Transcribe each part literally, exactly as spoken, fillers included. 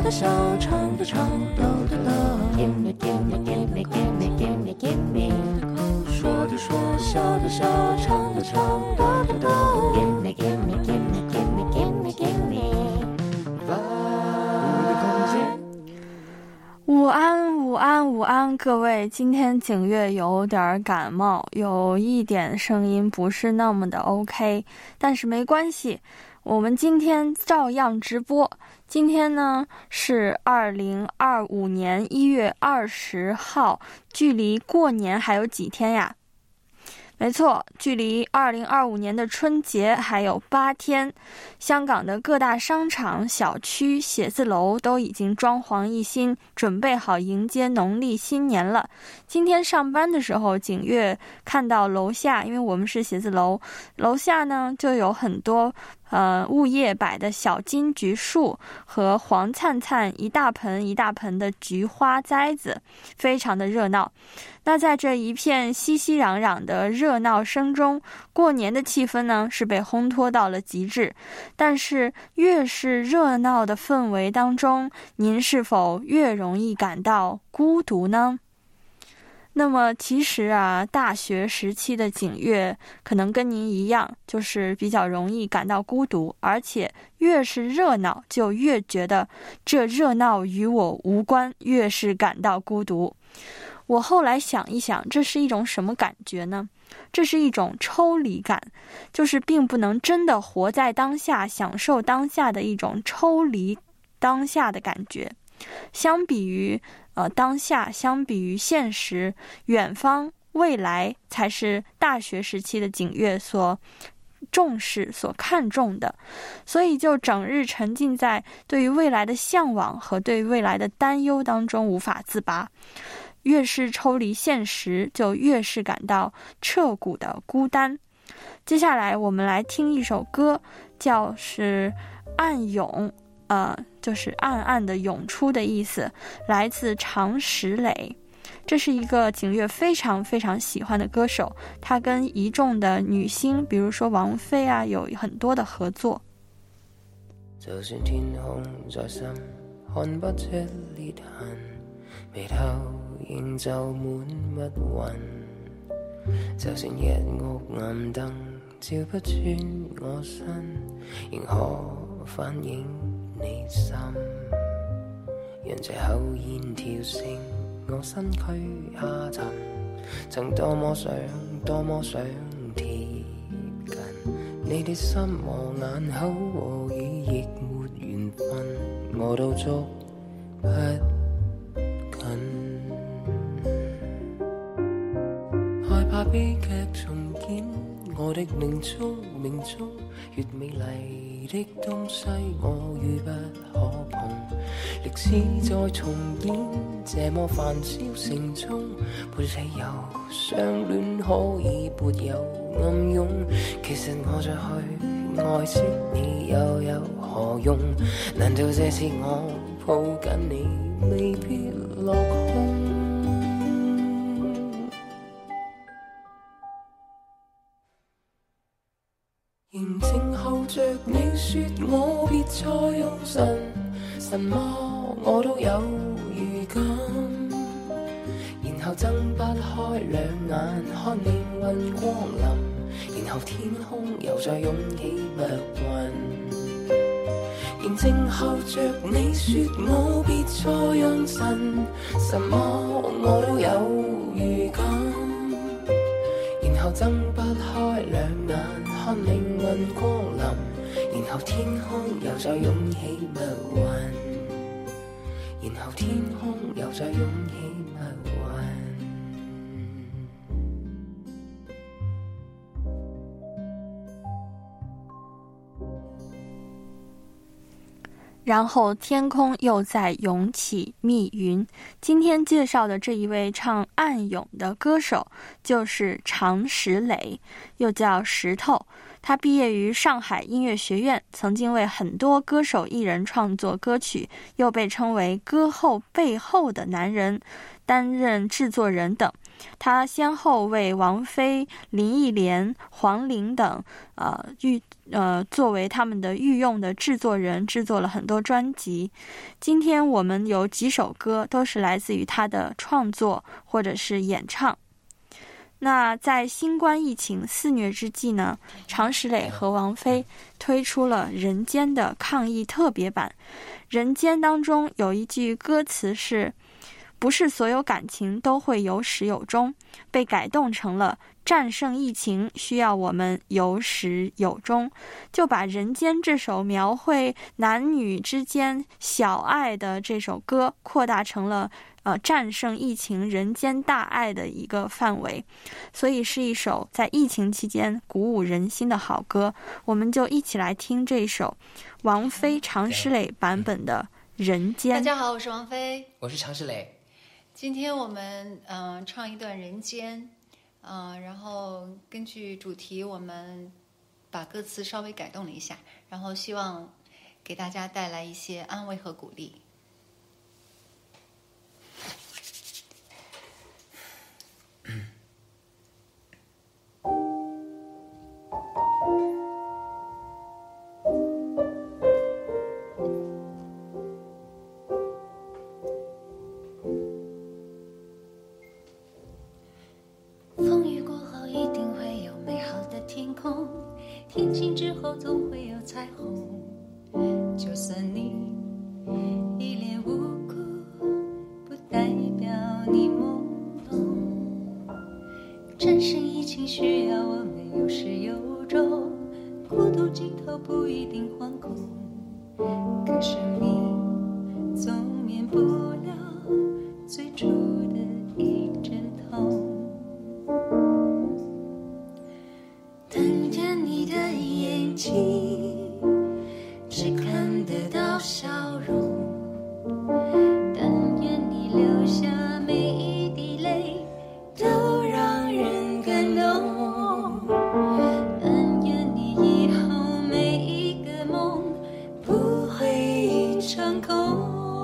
的笑，唱的唱，逗的乐。Gimme gimme gimme gimme gimme gimme， 说的说，笑的笑，唱的唱，逗的逗。Gimme gimme gimme gimme gimme gimme， 我的空间。 午安午安午安，各位，今天景月有点感冒，有一点声音不是那么的 OK， 但是没关系，我们今天照样直播。今天呢是二零二五年一月二十号，距离过年还有几天呀？没错，距离二零二五年的春节还有八天。香港的各大商场、小区、写字楼都已经装潢一新，准备好迎接农历新年了。今天上班的时候，景月看到楼下，因为我们是写字楼，楼下呢就有很多呃物业摆的小金桔树和黄灿灿一大盆一大盆的菊花栽子，非常的热闹。那在这一片熙熙攘攘的热闹声中，过年的气氛呢是被烘托到了极致。但是越是热闹的氛围当中，您是否越容易感到孤独呢？那么其实啊，大学时期的景月可能跟您一样，就是比较容易感到孤独，而且越是热闹就越觉得这热闹与我无关，越是感到孤独。我后来想一想，这是一种什么感觉呢？这是一种抽离感，就是并不能真的活在当下，享受当下的一种抽离当下的感觉。相比于呃当下，相比于现实，远方未来才是大学时期的景月所重视、所看重的，所以就整日沉浸在对于未来的向往和对于未来的担忧当中无法自拔。越是抽离现实，就越是感到彻骨的孤单。接下来我们来听一首歌，叫是暗涌，呃，就是暗暗的涌出的意思，来自常石磊。这是一个景月非常非常喜欢的歌手，他跟一众的女星，比如说王菲啊，有很多的合作。 就算天空再深，看不出裂痕，眉頭仍就滿密雲，就算日屋暗燈照不穿我身，仍可反映你心。讓這口煙跳升我身軀下沉，曾多麼想多麼想貼近你的心和眼口和語亦沒緣分，我都捉不害怕悲劇重演，我的命中命中越美麗的東西我與不可碰，歷史再重演，這麼煩囂城中，沒理由相戀可以沒有暗湧，其實我再去愛惜你又有何用？難道這次我抱緊你未必落空？仍靜候着你說我別再用神，什麼我都有預感，然後睜不開兩眼看命運光臨，然後天空又再湧起密雲。仍靜候着你說我別再用神，什麼我都有預感，然後睜不開兩眼看命運光臨，然後天空又再湧起密雲，然後天空又再湧起密雲。 然后天空又在涌起密云。今天介绍的这一位唱暗涌的歌手就是常石磊，又叫石头。他毕业于上海音乐学院，曾经为很多歌手艺人创作歌曲，又被称为歌后背后的男人，担任制作人等。 他先后为王菲、林忆莲、黄龄等呃御呃作为他们的御用的制作人制作了很多专辑。今天我们有几首歌都是来自于他的创作或者是演唱。那在新冠疫情肆虐之际呢，常石磊和王菲推出了《人间》的抗疫特别版。《人间》当中有一句歌词是不是所有感情都会有始有终，被改动成了战胜疫情需要我们有始有终，就把《人间》这首描绘男女之间小爱的这首歌扩大成了呃战胜疫情人间大爱的一个范围，所以是一首在疫情期间鼓舞人心的好歌。我们就一起来听这首王菲常石磊版本的《人间》。 大家好，我是王菲， 我是常石磊。 今天我们嗯、呃、唱一段《人间》，嗯、呃，然后根据主题我们把歌词稍微改动了一下，然后希望给大家带来一些安慰和鼓励。 风雨过后一定会有美好的天空，天晴之后总会有彩虹。就算你一脸无辜，不代表你懵懂。战胜疫情需要我们有始有终，孤独尽头不一定惶恐，可生命总免不了最初的一阵痛。但愿你的眼睛只看得到笑容，但愿你流下每一滴泪都让人感动，但愿你以后每一个梦不会一场空。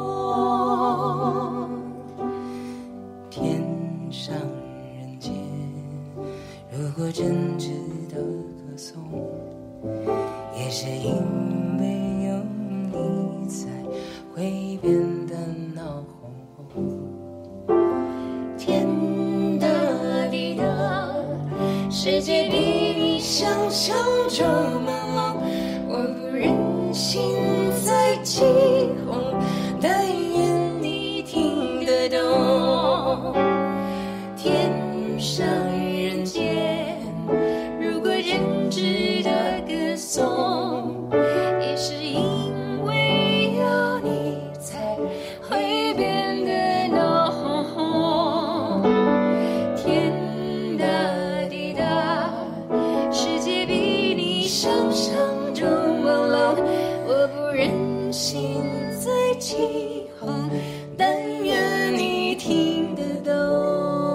天上人间，如果真值得歌颂，也是因为有你才会变得闹哄哄。 天大地大，世界比你想象中朦胧，我不忍心再起哄，但愿你听得懂。天上人间，如果真值得歌颂，也是因为有你才会变得闹哄哄。天大地大，世界比你想象中朦胧，我不忍心再起哄，但愿你听得懂。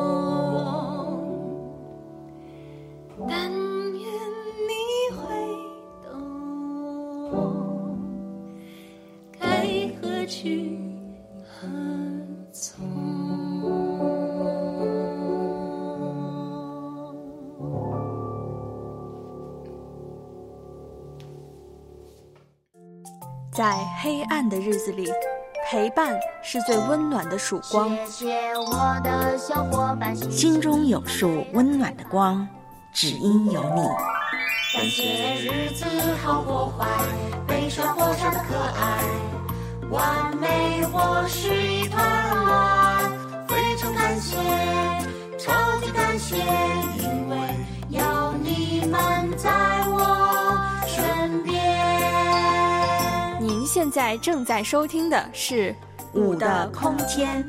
但愿你会懂，该何去何从。 在黑暗的日子里，陪伴是最温暖的曙光。 谢谢我的小伙伴， 心中有束温暖的光，只因有你。 感谢日子好或坏，悲伤或笑的可爱，完美或是一团乱，非常感谢，超级感谢，因为有你们在我身边。 您现在正在收听的是五的空间。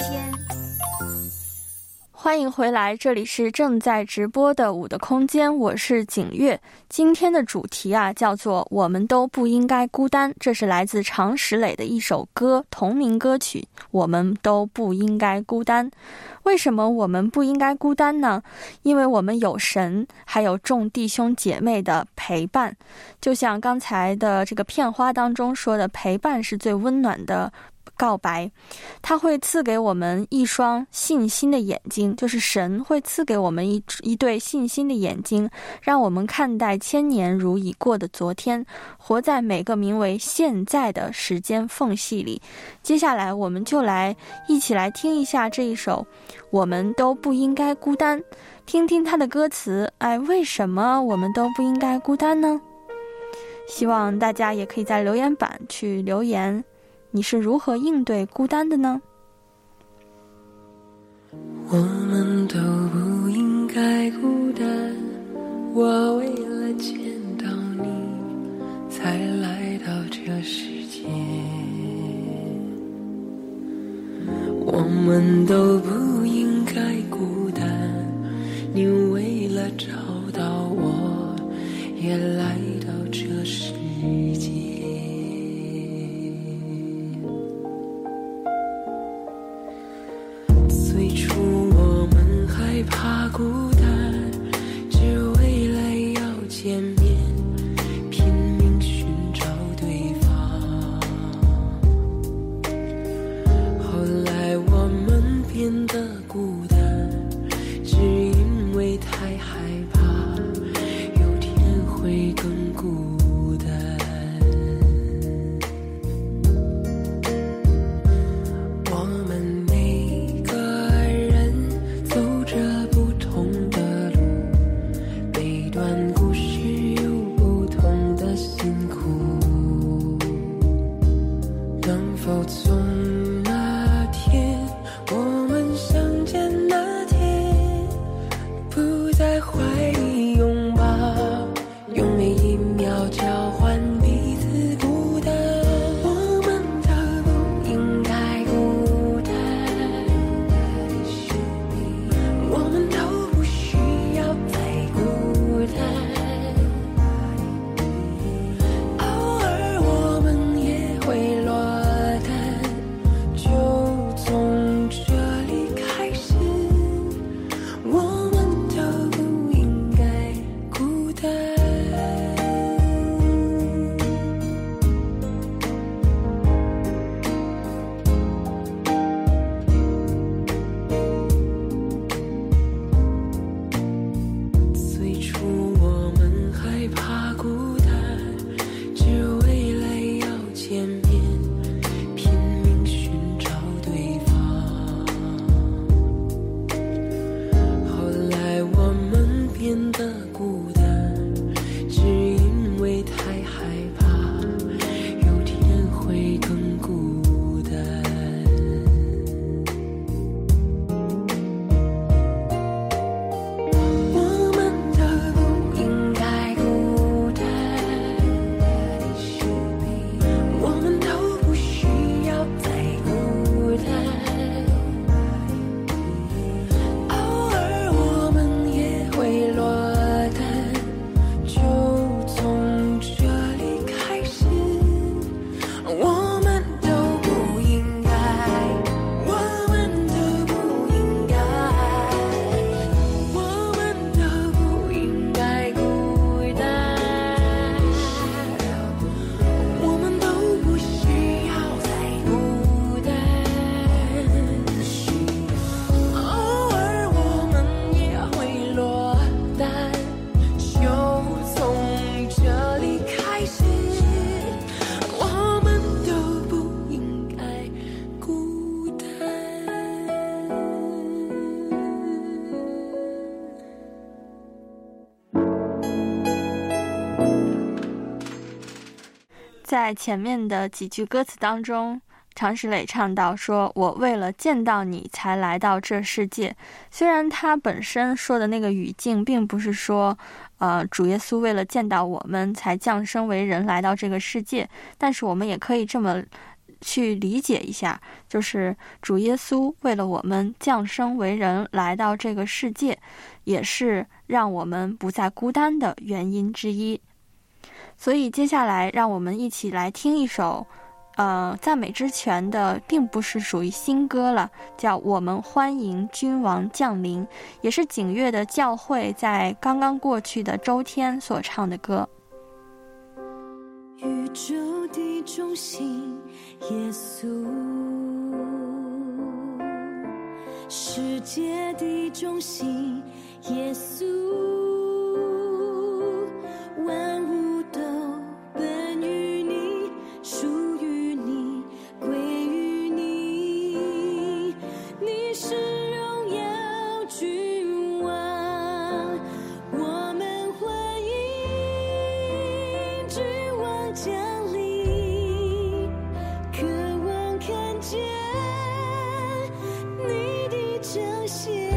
欢迎回来，这里是正在直播的五的空间，我是景月。今天的主题啊，叫做我们都不应该孤单，这是来自常石磊的一首歌，同名歌曲，我们都不应该孤单。为什么我们不应该孤单呢？因为我们有神，还有众弟兄姐妹的陪伴。就像刚才的这个片花当中说的，陪伴是最温暖的告白，他会赐给我们一双信心的眼睛，就是神会赐给我们一一对信心的眼睛，让我们看待千年如已过的昨天，活在每个名为现在的时间缝隙里。接下来我们就来一起来听一下这一首我们都不应该孤单，听听它的歌词。哎，为什么我们都不应该孤单呢？希望大家也可以在留言板去留言，你是如何应对孤单的呢？ 我们都不应该孤单，我为了见到你才来到这世界。我们都不应该孤单，你为了找到我也来到这世界。最初我们害怕孤单，只为了要见面，拼命寻找对方。后来我们变得孤单，只因为太害怕有天会更孤单。我们每个人走着不同的路，每段故事有不同的辛苦。能否从那天我们相见那天，不再怀疑拥抱，用每一秒交换彼此孤单。我们都不应该孤单，我们都不需要再孤单。偶尔我们也会落单，就从这里开始。我们都不应该孤单。最初我们害怕孤单，只为了要见面，拼命寻找对方。后来我们变得孤单，只因为太害怕有天会更孤单。我们都不应该孤单，我们都不需要再孤单。偶尔我们也会落单，就从这里开始。我们都不应该，我们都不应该，我们都不应该孤单。我们都不需要再孤单。偶尔我们也会落单，就从这里开始。我们都不应该孤单。 在前面的几句歌词当中，常石磊唱到说，我为了见到你才来到这世界。虽然他本身说的那个语境并不是说呃，主耶稣为了见到我们才降生为人来到这个世界，但是我们也可以这么去理解一下，就是主耶稣为了我们降生为人来到这个世界，也是让我们不再孤单的原因之一。所以接下来让我们一起来听一首呃，赞美之泉的，并不是属于新歌了，叫我们欢迎君王降临，也是景岳的教会在刚刚过去的周天所唱的歌。 宇宙的中心，耶稣，世界的中心，耶稣，万物都本于你，属于你，归于你，你是荣耀君王，我们欢迎君王降临，渴望看见你的彰显，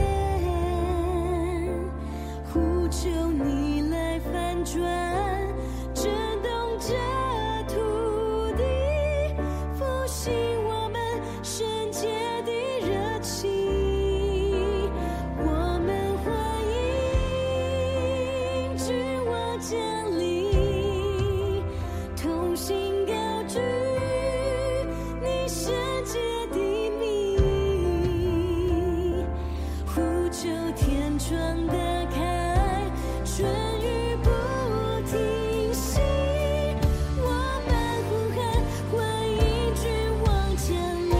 呼求你来翻转，震动这土地，复兴我们圣洁的热情，我们欢迎君王降临，同心高举你圣洁的名，呼求天窗打开，春雨不停息，我们呼喊欢迎君王降临。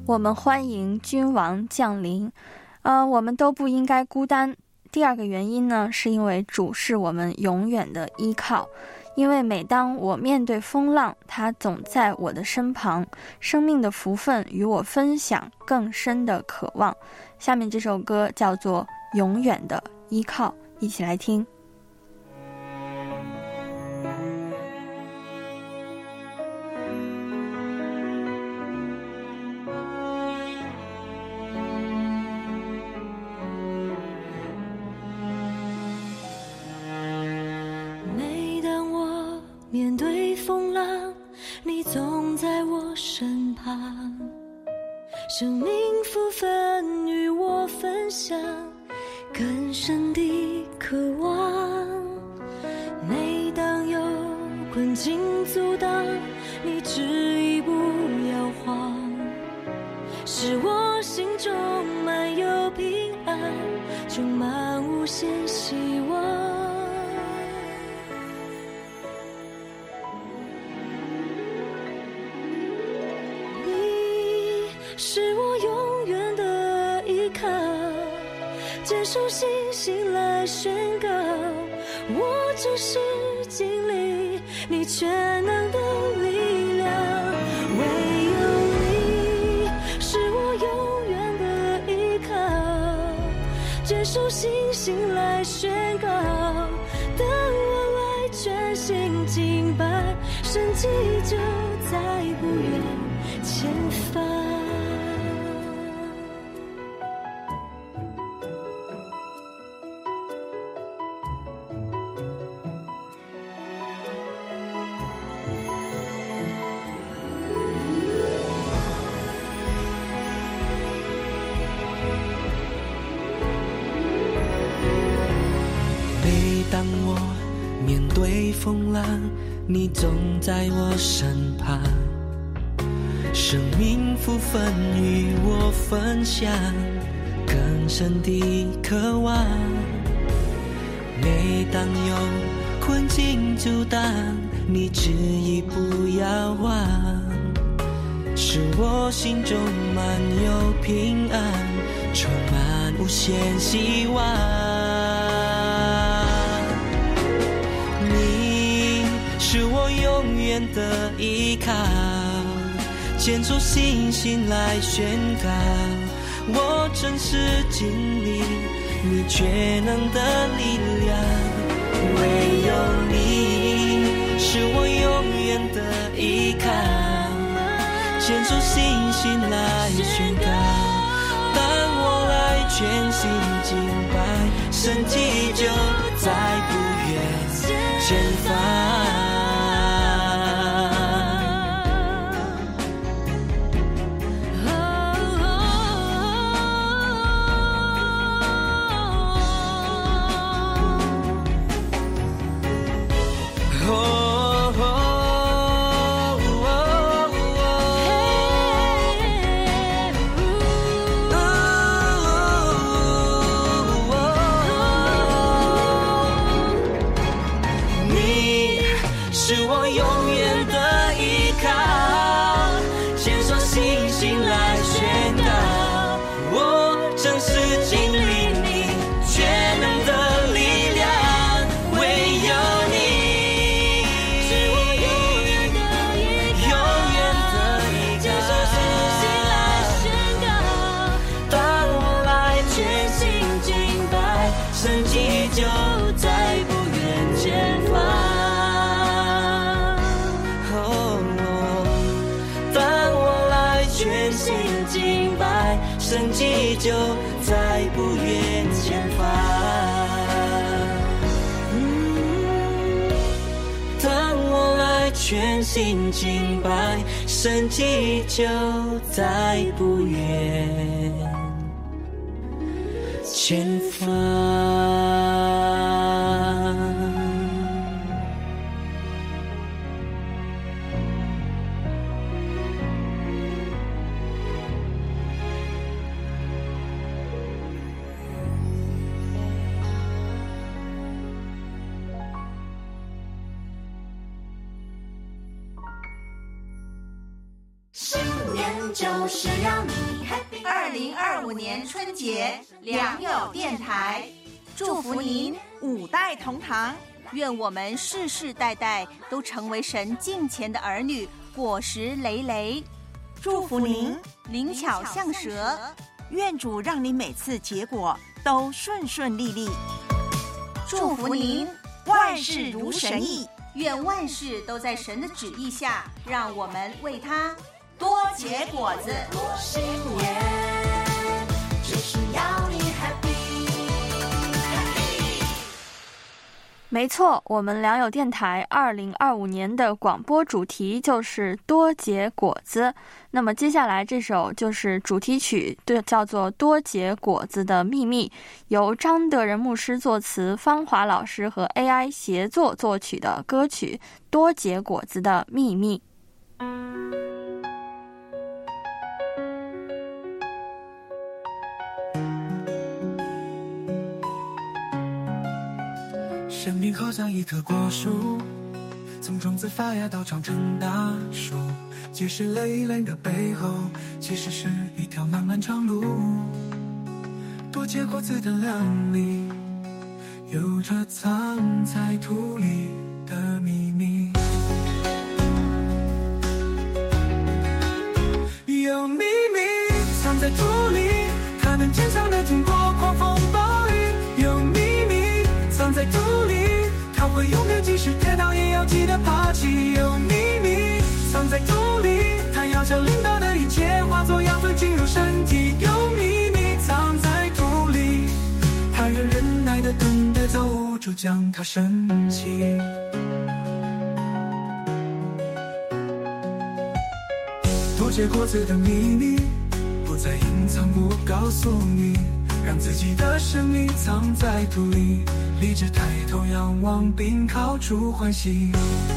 我们欢迎君王降临。呃，我们都不应该孤单。第二个原因呢，是因为主是我们永远的依靠。因为每当我面对风浪，他总在我的身旁，生命的福分与我分享更深的渴望。下面这首歌叫做《永远的依靠》，一起来听。 面对风浪，你总在我身旁，生命福分与我分享更深的渴望。每当有困境阻挡，你执意不摇晃，使我心中满有平安，充满无限希望。是我永远的依靠，坚守信心来宣告，我只是经历你全能的力量。唯有你是我永远的依靠，坚守信心来宣告，当我来全心敬拜，神迹就在不远前方。 当我面对风浪，你总在我身旁，生命福分与我分享更深的渴望。每当有困境阻挡，你执意不要忘，使我心中满有平安，充满无限希望。是我永远的依靠，坚守信心来宣告，我真实经历你全能的力量。唯有你是我永远的依靠，坚守信心来宣告，当我来全心敬拜，神迹就在不远前方。神迹就在不远前方。嗯，当我来全心敬拜，神迹就在不远前方。 新年就是要你 happy。 二零二五年春节，良友电台祝福您五代同堂，愿我们世世代代都成为神敬虔的儿女，果实累累。祝福您灵巧像蛇，愿主让你每次结果都顺顺利利。祝福您万事如神意，愿万事都在神的旨意下，让我们为他多结果子。 新年就是要你 happy。 没错，我们良友电台二零二五年的广播主题就是多结果子。那么接下来这首就是主题曲，对，叫做《多结果子的秘密》，由张德仁牧师作词，方华老师和 A I 协作作曲的歌曲《多结果子的秘密》。 生命好像一棵果树，从种子发芽到长成大树，结实累累的背后，其实是一条漫漫长路。多结果子的亮丽，有着藏在土里的秘密。有秘密藏在土里，它能坚强的经过狂风暴雨。有秘密藏在土里，它会永远即使跌倒也要记得爬起。有秘密藏在土里，它要将领导的一切化作养分进入身体。有秘密藏在土里，它愿忍耐的等待造物主将它升起。多结果子的秘密不再隐藏，不告诉你，让自己的生命藏在土里，立志抬头仰望并靠出欢喜。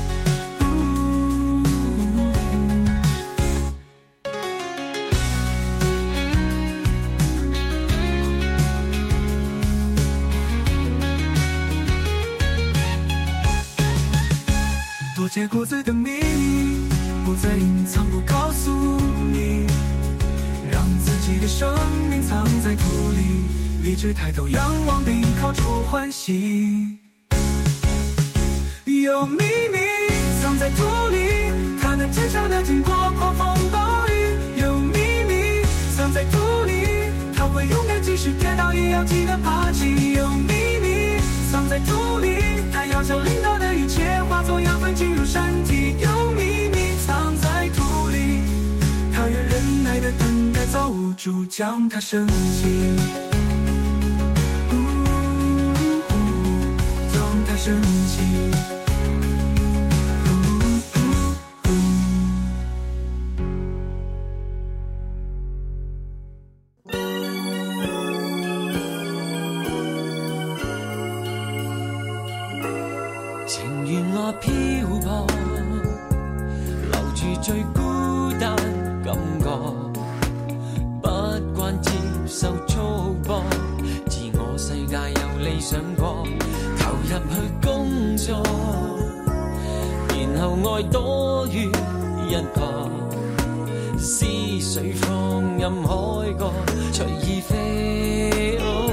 多结果子的秘密不再隐藏，不告诉你，让自己的生命藏在土里，立志抬头仰望并靠出欢喜。有秘密藏在土里，它能坚强的经过狂风暴雨。有秘密藏在土里，它会永远即使跌倒也要记得爬起。有秘密藏在土里，它要将领导的一切化作养分进入身体。有秘密藏在土里，它愿忍耐的等待造物主将它升起。将它升起。 情願我漂泊，留住最孤單感覺，不慣接受束縛，自我世界有理想過，投入去工作，然後愛多於一個，思緒放任海角隨意飛，哦，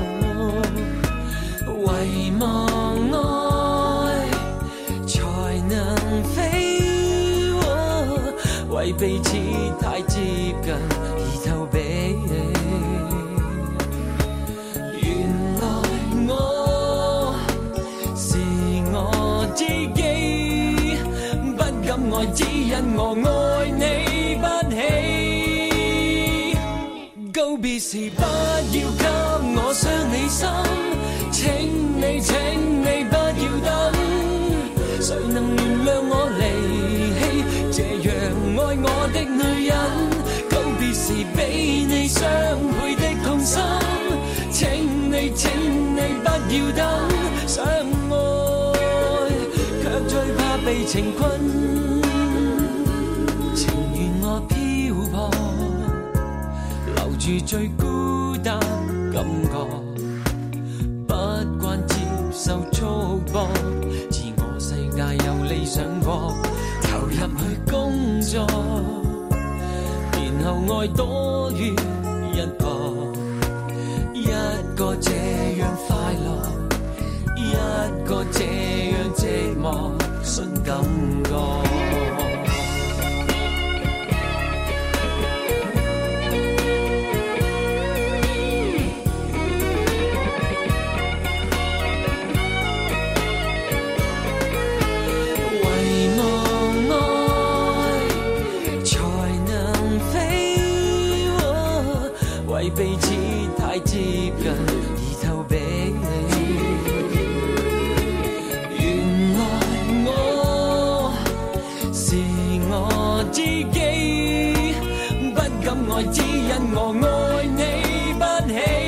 遺忘愛才能飛，哦，為彼此太接近而逃避。原來我是我知己，不敢愛只因我愛你不起。告別時不要給我傷你心，請你請你不要等，誰能原諒我離棄這樣愛我的女人？告別時比你雙倍的痛心，請你請你不要等，相愛卻最怕被情困，情願我漂泊，留住最孤單感覺，不慣接受束縛，自我世界有理想過，投入去工作，然後愛多於一個，一個這樣快樂，一個這樣寂寞，信感覺。彼此太接近而逃避，原來我是我自己，不敢愛只因我愛你不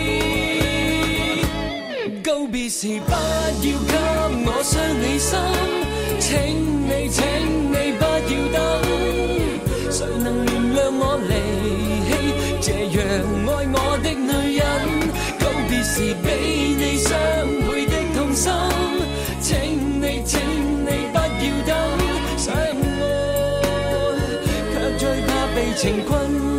起。告別時不要給我傷你心，請你請你不要等，誰能原諒我離棄這樣愛我的女人？告別時比你雙倍的痛心，請你請你不要等，想愛卻最怕被情困。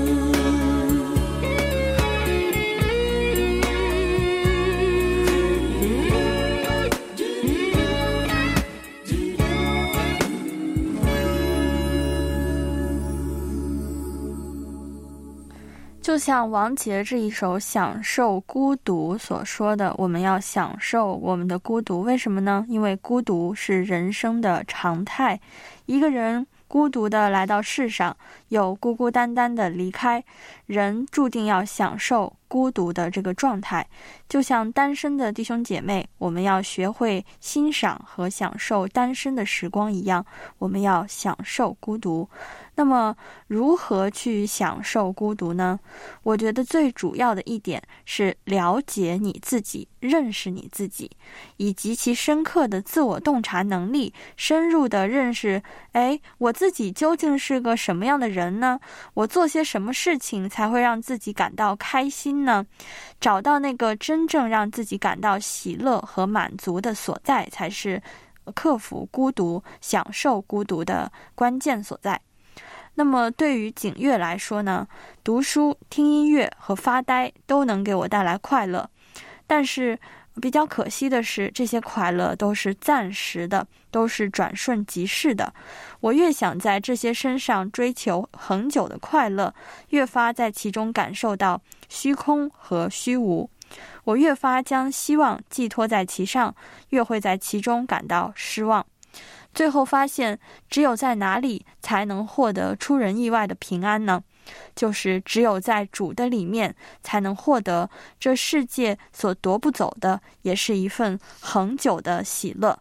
就像王杰这一首《享受孤独》所说的，我们要享受我们的孤独。为什么呢？因为孤独是人生的常态，一个人孤独的来到世上，又孤孤单单的离开，人注定要享受孤独的这个状态。就像单身的弟兄姐妹，我们要学会欣赏和享受单身的时光一样，我们要享受孤独。那么如何去享受孤独呢？我觉得最主要的一点是了解你自己，认识你自己，以及其深刻的自我洞察能力，深入的认识，哎，我自己究竟是个什么样的人呢？我做些什么事情才会让自己感到开心呢？找到那个真正让自己感到喜乐和满足的所在，才是克服孤独、享受孤独的关键所在。那么对于景月来说呢，读书、听音乐和发呆都能给我带来快乐，但是比较可惜的是，这些快乐都是暂时的，都是转瞬即逝的。我越想在这些身上追求恒久的快乐，越发在其中感受到虚空和虚无。我越发将希望寄托在其上，越会在其中感到失望。最后发现，只有在哪里才能获得出人意外的平安呢？就是只有在主的里面，才能获得这世界所夺不走的，也是一份恒久的喜乐。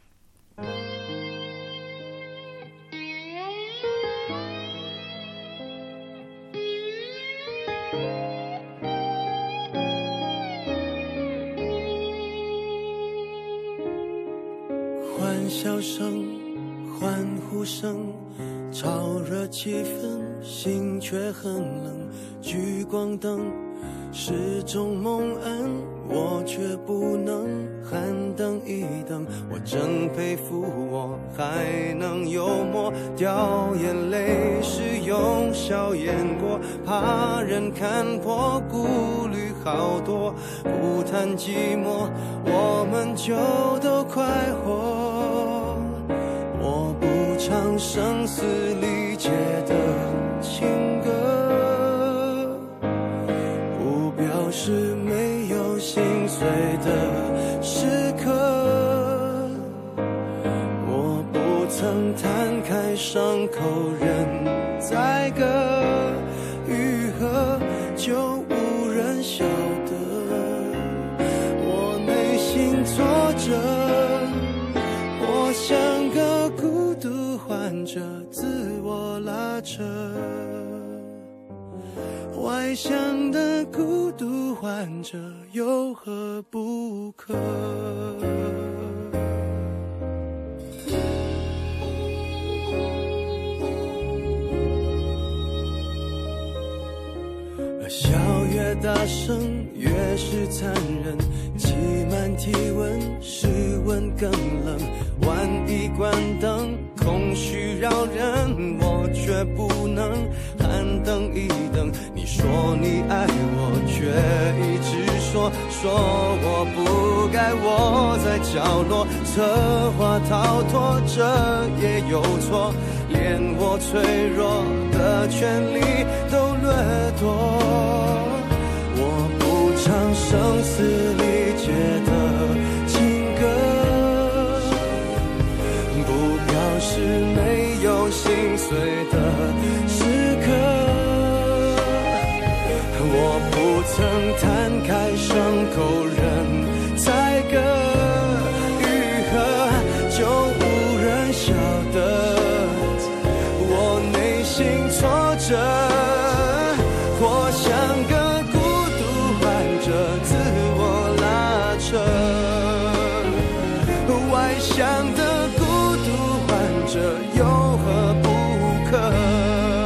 欢笑声，欢呼声，炒热气氛，心却很冷。聚光灯是种蒙恩，我却不能喊等一等。我真佩服我还能幽默，掉眼泪是用笑掩过，怕人看破，顾虑好多，不谈寂寞，我们就都快活。我不唱声嘶力竭的情歌，不表示没有心碎的时刻。我不曾摊开伤口任宰割，愈合就无人晓得。我内心挫折，我像个孤独患者，自我拉扯。外向的孤独患者有何不可？笑越大声越是残忍，挤满体温，室温更冷。万一关灯，空虚扰人，我却不能喊等一等。你说你爱我，却一直说说我不该窝在角落，策划逃脱，这也有错，连我脆弱的权利都掠夺。我不唱声嘶力竭的情歌，不表示没有心碎的时刻，我不曾摊开伤口任宰割愈合，就无人晓得我内心挫折，或像个孤独患者自我拉扯，外向的孤独患者有何不可？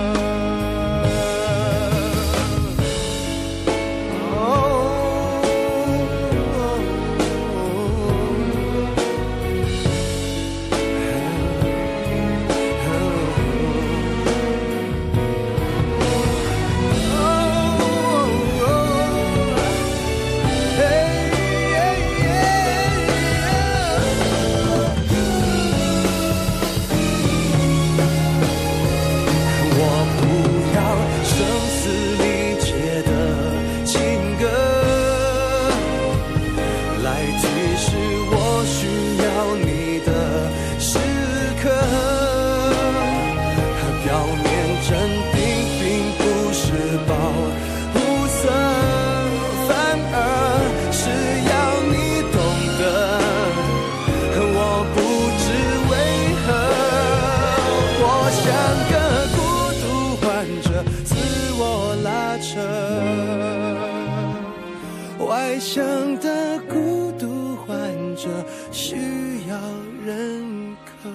外向的孤独患者需要认可。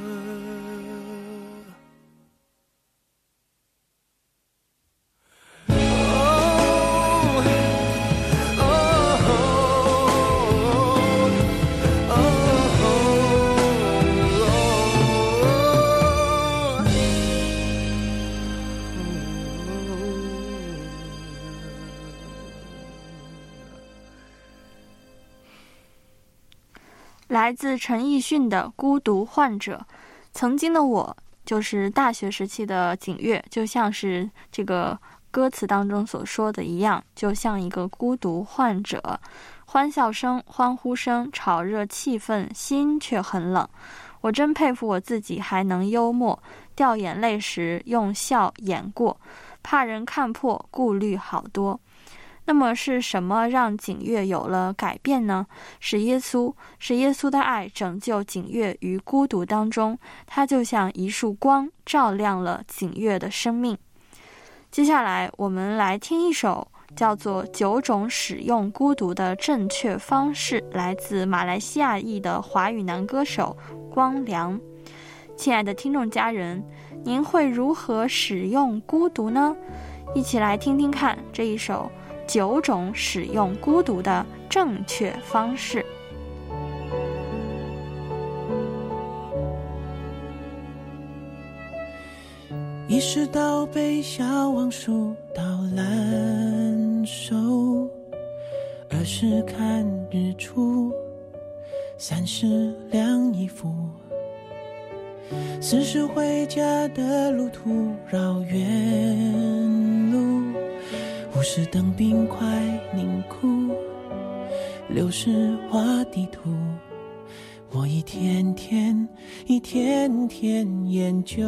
来自陈奕迅的《孤独患者》。曾经的我，就是大学时期的景月，就像是这个歌词当中所说的一样，就像一个孤独患者。欢笑声、欢呼声炒热气氛，心却很冷。我真佩服我自己还能幽默，掉眼泪时用笑掩过，怕人看破，顾虑好多。那么是什么让景月有了改变呢？是耶稣，是耶稣的爱拯救景月于孤独当中，它就像一束光，照亮了景月的生命。接下来我们来听一首叫做《九种使用孤独的正确方式》，来自马来西亚裔的华语男歌手光良。亲爱的听众家人，您会如何使用孤独呢？一起来听听看这一首九种使用孤独的正确方式。 意识到被小王数到烂熟，二是看日出，三是晾衣服，四是回家的路途绕远路，五是等冰块凝固，六是画地图。我一天天一天天研究，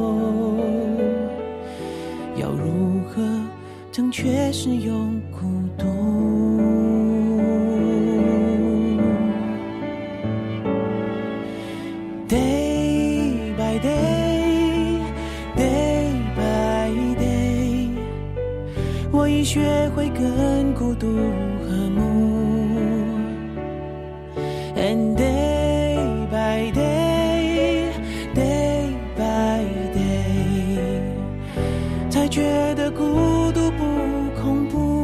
要如何正确使用孤独。Day by day, day by day， 我已学会跟孤独和睦。And day by day, day by day， 才觉得孤独不恐怖。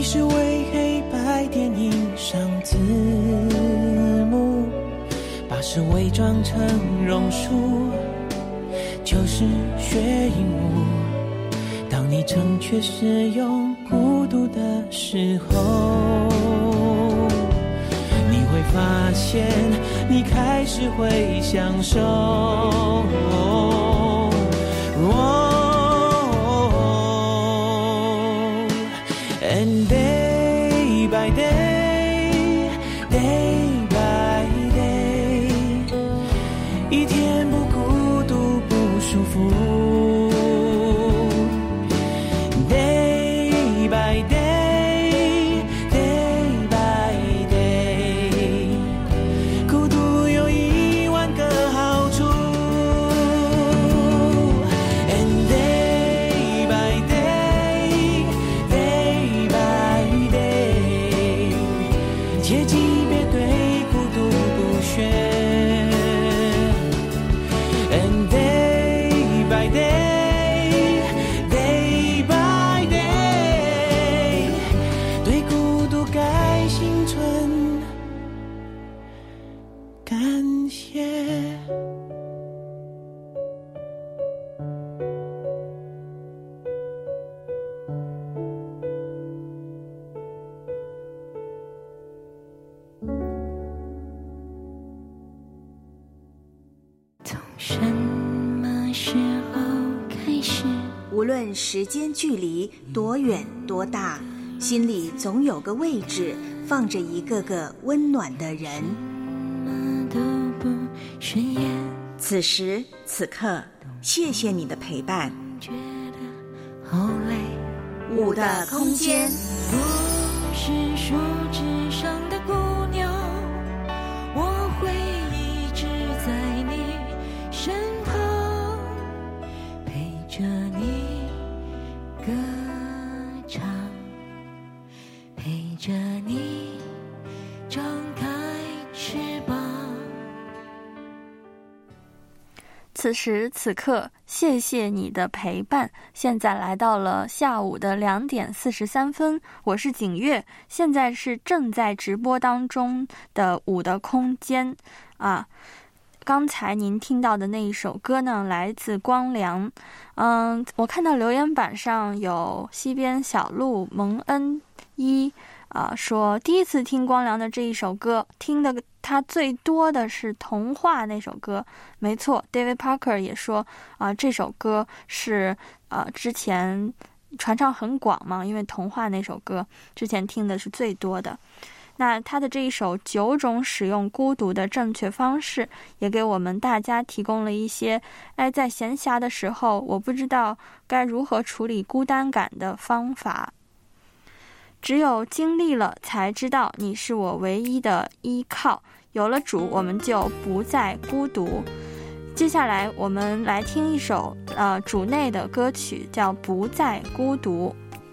是为黑白电影上字幕，把诗伪装成榕树，就是血影舞。当你正确使用孤独的时候，你会发现你开始会享受。And day by day, day by day， 一天不孤独不舒服。Day by day, day by day， 孤独有一万个好处。And day by day， day by day， 切记别对孤独不屑。And day by day， day by day， 对孤独该心存感谢。 从什么时候开始？ 无论时间距离多远多大，心里总有个位置，放着一个个温暖的人。 什么都不顺眼， 此时此刻，谢谢你的陪伴。 觉得好累。 五的空间， 不是树枝上的姑娘，我会一直在你身旁，陪着你歌唱，陪着你张开翅膀。 此时此刻，谢谢你的陪伴。现在来到了下午的两点四十三分，我是景月，现在是正在直播当中的五的空间啊。刚才您听到的那一首歌呢，来自光良。嗯，我看到留言板上有西边小路蒙恩一啊、呃，说第一次听光良的这一首歌，听的他最多的是童话那首歌。没错 David Parker 也说啊、呃，这首歌是呃之前传唱很广嘛，因为童话那首歌之前听的是最多的。那他的这一首九种使用孤独的正确方式，也给我们大家提供了一些哎，在闲暇的时候我不知道该如何处理孤单感的方法。只有经历了才知道你是我唯一的依靠，有了主我们就不再孤独。接下来我们来听一首呃主内的歌曲，叫《不再孤独》。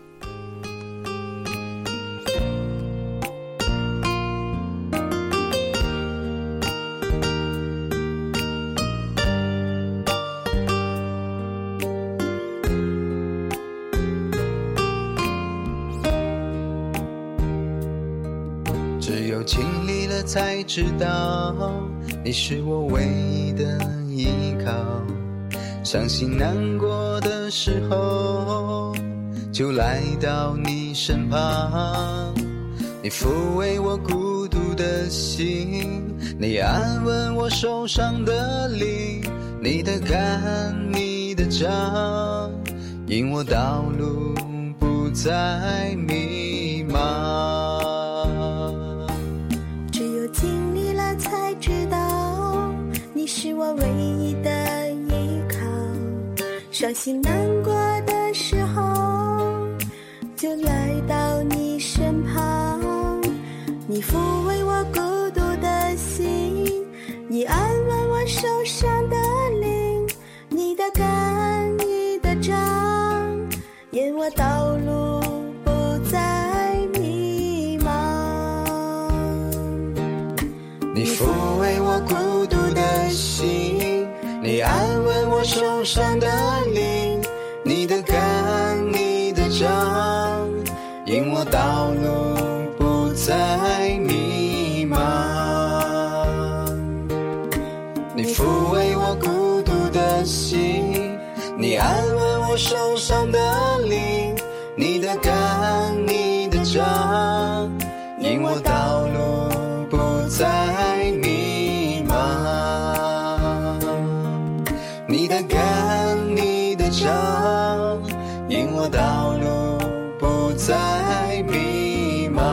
只有经历了才知道，你是我唯一的依靠。伤心难过的时候，就来到你身旁。你抚慰我孤独的心，你安稳我受伤的灵。你的肝，你的脏，引我道路不再迷茫。 经历了才知道，你是我唯一的依靠。伤心难过的时候，就来到你身旁。你抚慰我孤独的心，你安慰我受伤的灵。你的肝，你的脏，引我道路不再迷茫。 你抚慰我孤独的心，你安慰我受伤的灵。你的肝，你的脏，引我道再迷茫。你的干，你的仗，引我道路不再迷茫。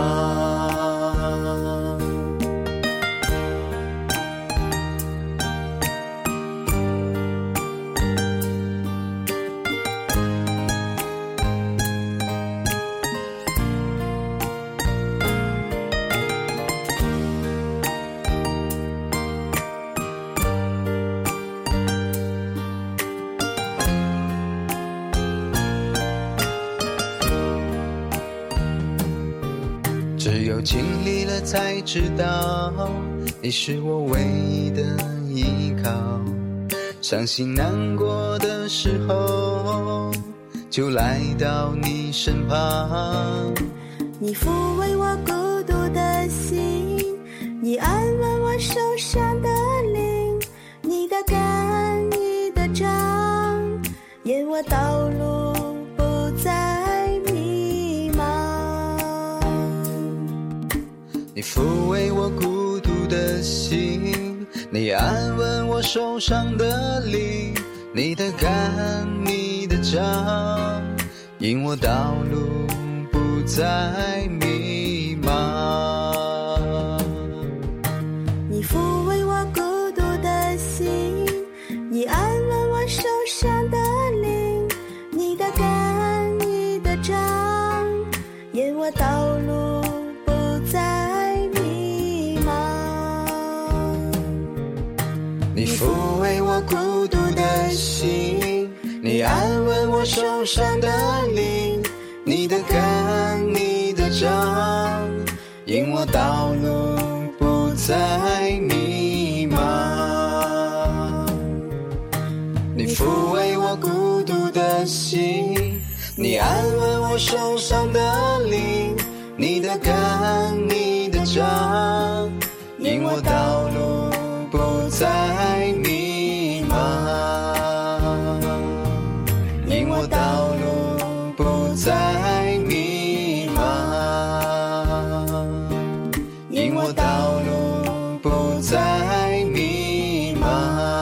只有经历了才知道，你是我唯一的依靠。伤心难过的时候，就来到你身旁。 你抚慰我孤独的心，你安慰我受伤的灵，你的肝，你的脏，引我道路不再迷茫。 你抚慰我孤独的心，你安稳我受伤的灵，你的肝，你的脏，引我道路不再迷茫。 你抚慰我孤独的心，你安稳我受伤的灵，你的肝，你的脏，引我道路不再迷茫。 你抚慰我孤独的心，你安稳我受伤的灵，你的肝，你的脏，引我道路不再迷茫。你抚慰我孤独的心，你安稳我受伤的灵，你的肝，你的脏，引我道路不再迷茫。引我道路不再迷茫，引我道路不再迷茫。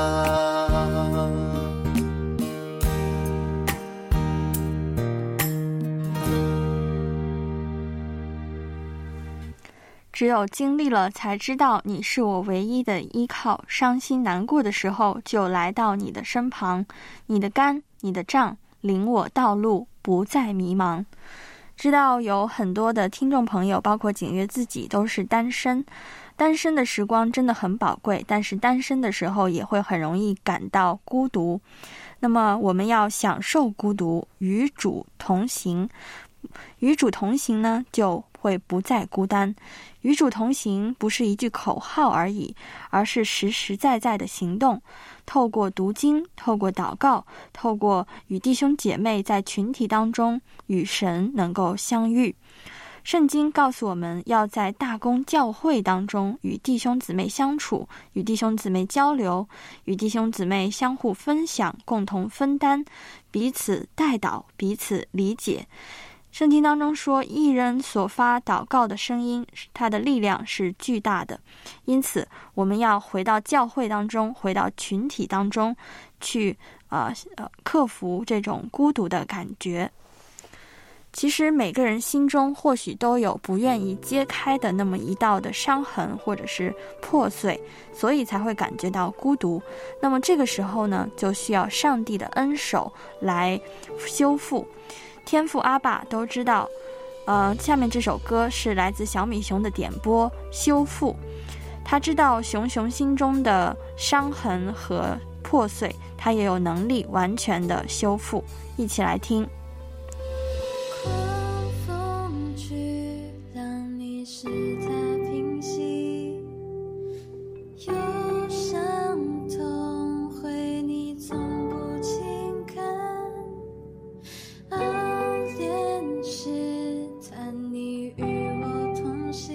只有经历了才知道你是我唯一的依靠，伤心难过的时候就来到你的身旁，你的肝，你的脏，领我道路不再迷茫。知道有很多的听众朋友，包括景月自己都是单身，单身的时光真的很宝贵，但是单身的时候也会很容易感到孤独。那么我们要享受孤独，与主同行。与主同行呢，就会不再孤单。与主同行不是一句口号而已，而是实实在在的行动。透过读经，透过祷告，透过与弟兄姐妹在群体当中与神能够相遇。圣经告诉我们要在大公教会当中与弟兄姊妹相处，与弟兄姊妹交流，与弟兄姊妹相互分享，共同分担，彼此代祷，彼此理解。圣经当中说，义人所发祷告的声音，它的力量是巨大的。因此我们要回到教会当中，回到群体当中去呃呃克服这种孤独的感觉。其实每个人心中或许都有不愿意揭开的那么一道的伤痕或者是破碎，所以才会感觉到孤独。那么这个时候呢，就需要上帝的恩手来修复。天父阿爸都知道，呃，下面这首歌是来自小米熊的点播《修复》。他知道熊熊心中的伤痕和破碎，他也有能力完全的修复。一起来听。 狂风去，让你试它平息，忧伤痛会你从不轻看，熬炼试探你与我同行，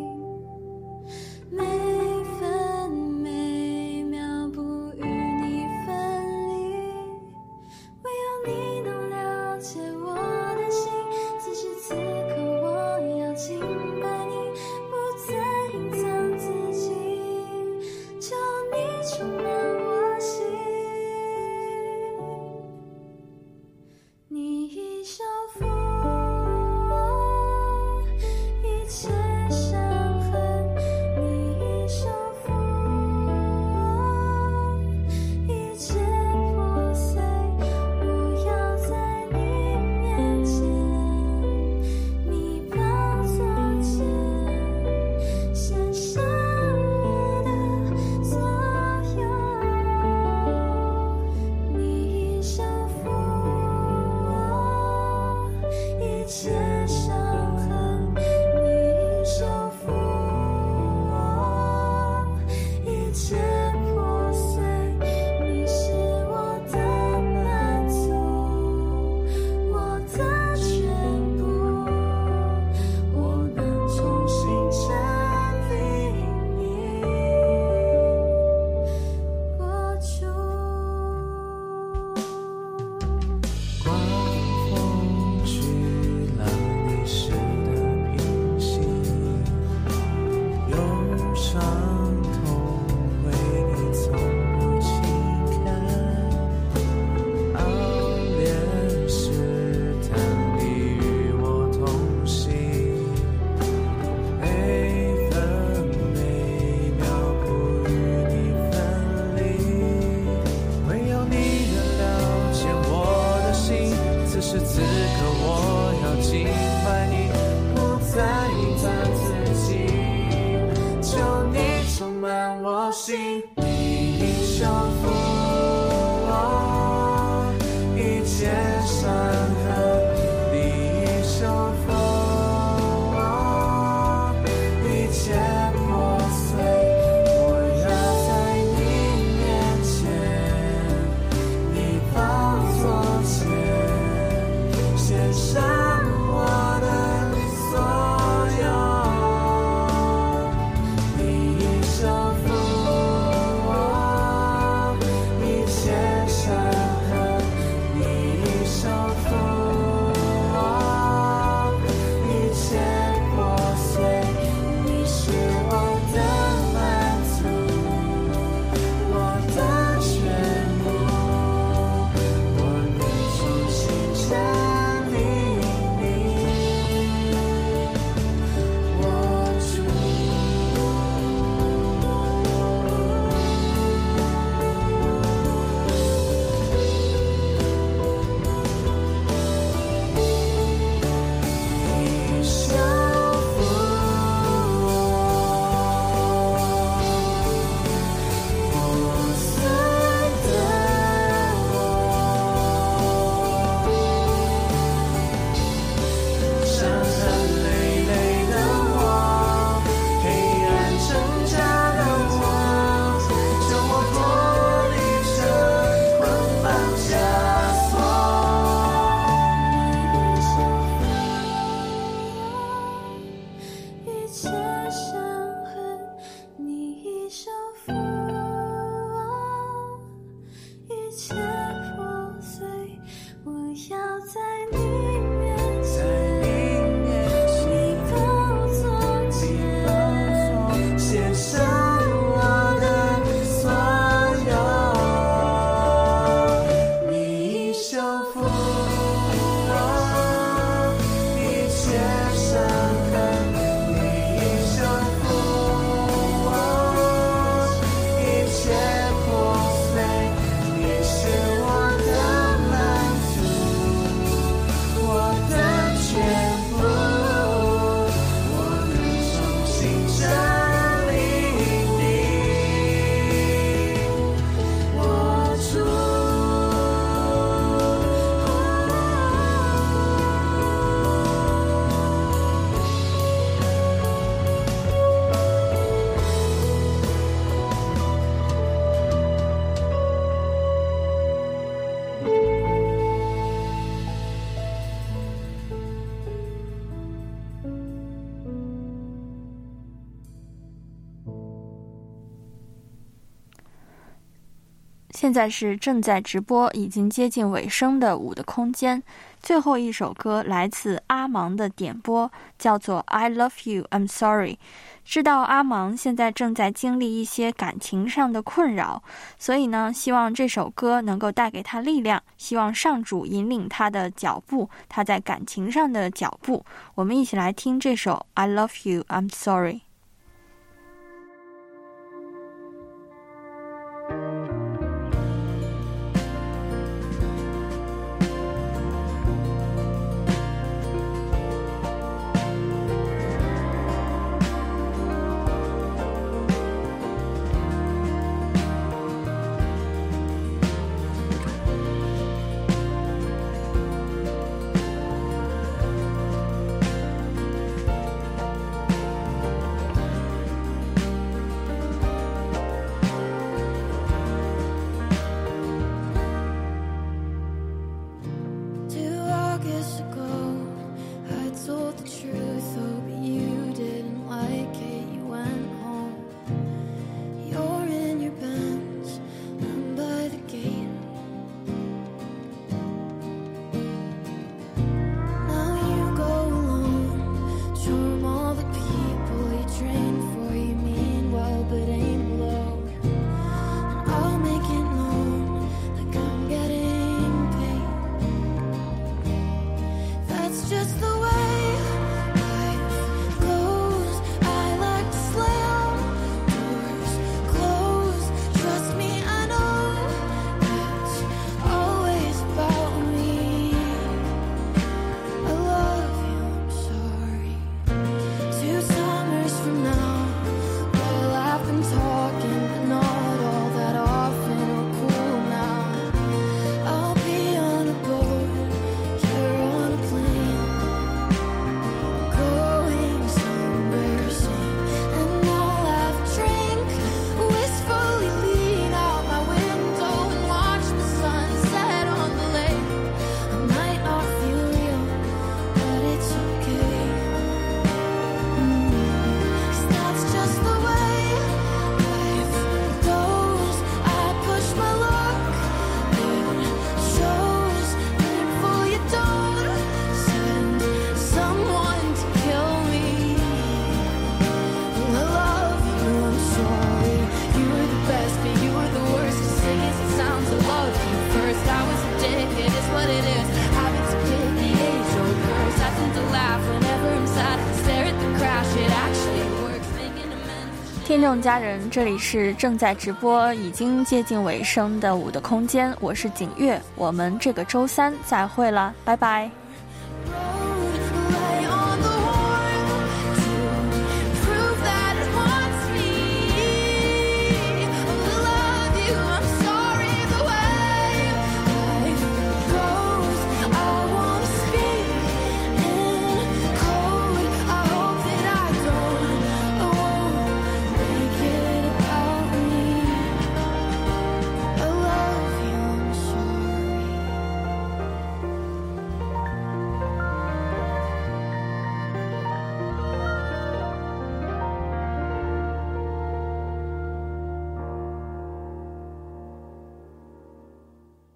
每分每秒不与你分离，唯有你能了满我心，你已修复我一切伤痕，你已修复我一切破碎，我要在你面前，你宝座前献上我的所有。 现在是正在直播，已经接近尾声的舞的空间。最后一首歌来自阿芒的点播，叫做 I Love You, I'm Sorry。 知道阿芒现在正在经历一些感情上的困扰，所以呢，希望这首歌能够带给他力量，希望上主引领他的脚步，他在感情上的脚步。我们一起来听这首 I Love You, I'm Sorry。 听众家人，这里是正在直播、已经接近尾声的五的空间，我是景月，我们这个周三再会了，拜拜。